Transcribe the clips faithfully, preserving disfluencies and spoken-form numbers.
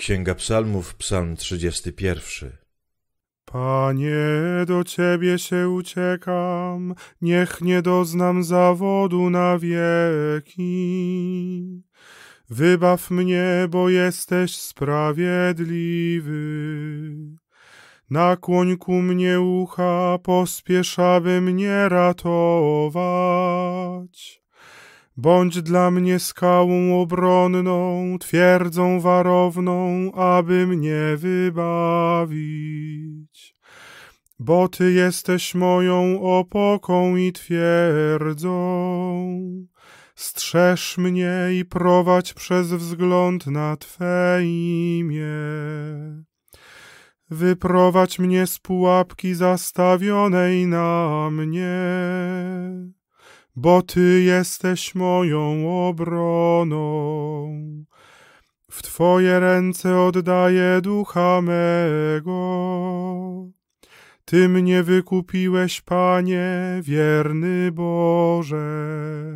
Księga Psalmów, Psalm trzydziesty pierwszy. Panie, do Ciebie się uciekam, niech nie doznam zawodu na wieki. Wybaw mnie, bo jesteś sprawiedliwy. Nakłoń ku mnie ucha, pospiesz, aby mnie ratować. Bądź dla mnie skałą obronną, twierdzą warowną, aby mnie wybawić. Bo Ty jesteś moją opoką i twierdzą. Strzeż mnie i prowadź przez wzgląd na Twe imię. Wyprowadź mnie z pułapki zastawionej na mnie, bo Ty jesteś moją obroną. W Twoje ręce oddaję ducha mego. Ty mnie wykupiłeś, Panie, wierny Boże.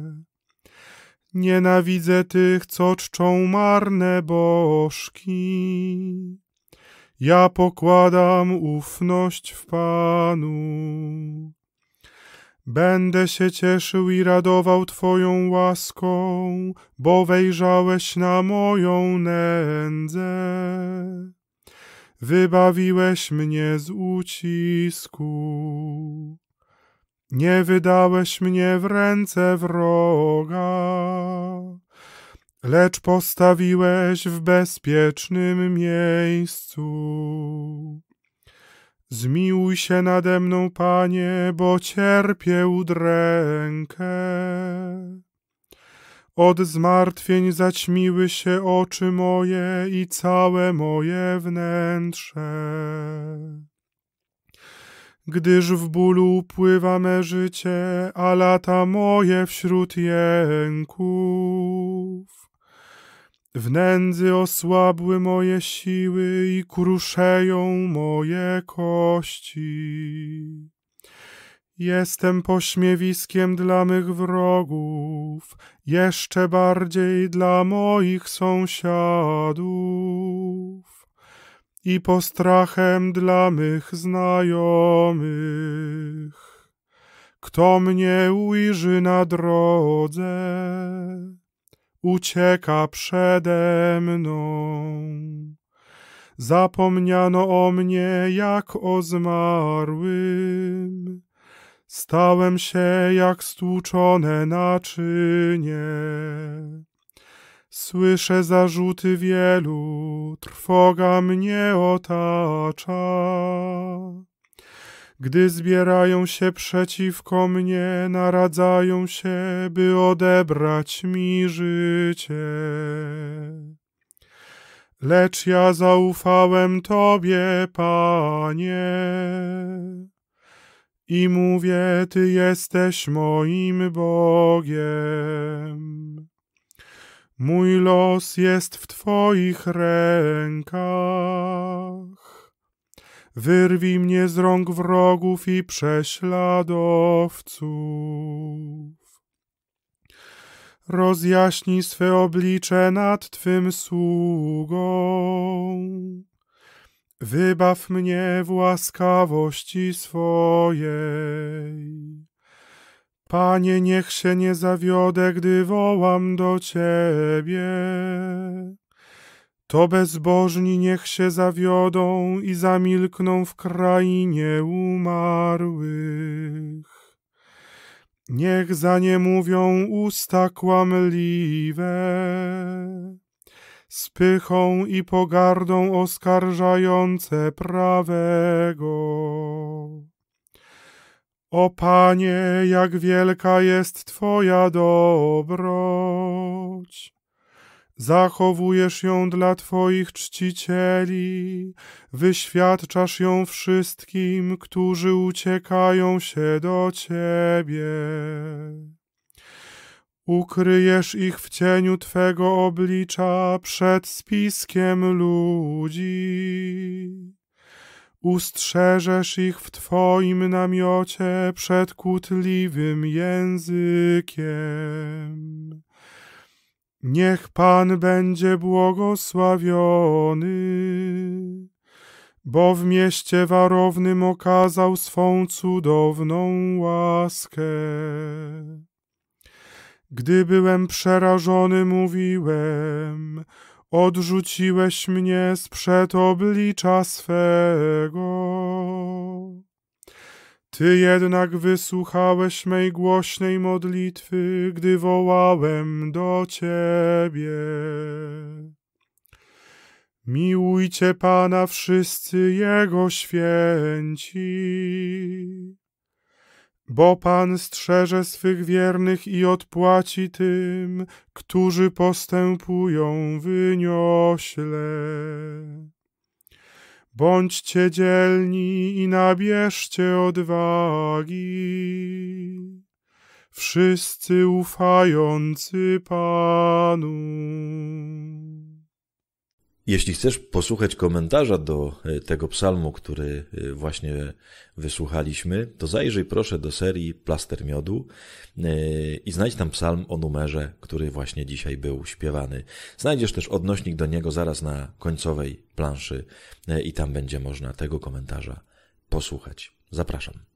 Nienawidzę tych, co czczą marne bożki. Ja pokładam ufność w Panu. Będę się cieszył i radował Twoją łaską, bo wejrzałeś na moją nędzę. Wybawiłeś mnie z ucisku. Nie wydałeś mnie w ręce wroga, lecz postawiłeś w bezpiecznym miejscu. Zmiłuj się nade mną, Panie, bo cierpię udrękę. Od zmartwień zaćmiły się oczy moje i całe moje wnętrze. Gdyż w bólu upływa me życie, a lata moje wśród jęków. W nędzy osłabły moje siły i kruszeją moje kości. Jestem pośmiewiskiem dla mych wrogów, jeszcze bardziej dla moich sąsiadów i postrachem dla mych znajomych. Kto mnie ujrzy na drodze, ucieka przede mną. Zapomniano o mnie jak o zmarłym. Stałem się jak stłuczone naczynie. Słyszę zarzuty wielu, trwoga mnie otacza. Gdy zbierają się przeciwko mnie, naradzają się, by odebrać mi życie. Lecz ja zaufałem Tobie, Panie, i mówię, Ty jesteś moim Bogiem. Mój los jest w Twoich rękach. Wyrwij mnie z rąk wrogów i prześladowców. Rozjaśnij swe oblicze nad Twym sługą. Wybaw mnie w łaskawości swojej. Panie, niech się nie zawiodę, gdy wołam do Ciebie. To bezbożni niech się zawiodą i zamilkną w krainie umarłych. Niech za nie mówią usta kłamliwe, z pychą i pogardą oskarżające prawego. O Panie, jak wielka jest Twoja dobroć! Zachowujesz ją dla Twoich czcicieli, wyświadczasz ją wszystkim, którzy uciekają się do Ciebie. Ukryjesz ich w cieniu Twego oblicza przed spiskiem ludzi. Ustrzeżesz ich w Twoim namiocie przed kłótliwym językiem. Niech Pan będzie błogosławiony, bo w mieście warownym okazał swą cudowną łaskę. Gdy byłem przerażony, mówiłem, odrzuciłeś mnie sprzed oblicza swego. Ty jednak wysłuchałeś mej głośnej modlitwy, gdy wołałem do Ciebie. Miłujcie Pana wszyscy Jego święci, bo Pan strzeże swych wiernych i odpłaci tym, którzy postępują wyniośle. Bądźcie dzielni i nabierzcie odwagi, wszyscy ufający Panu. Jeśli chcesz posłuchać komentarza do tego psalmu, który właśnie wysłuchaliśmy, to zajrzyj proszę do serii Plaster Miodu i znajdź tam psalm o numerze, który właśnie dzisiaj był śpiewany. Znajdziesz też odnośnik do niego zaraz na końcowej planszy i tam będzie można tego komentarza posłuchać. Zapraszam.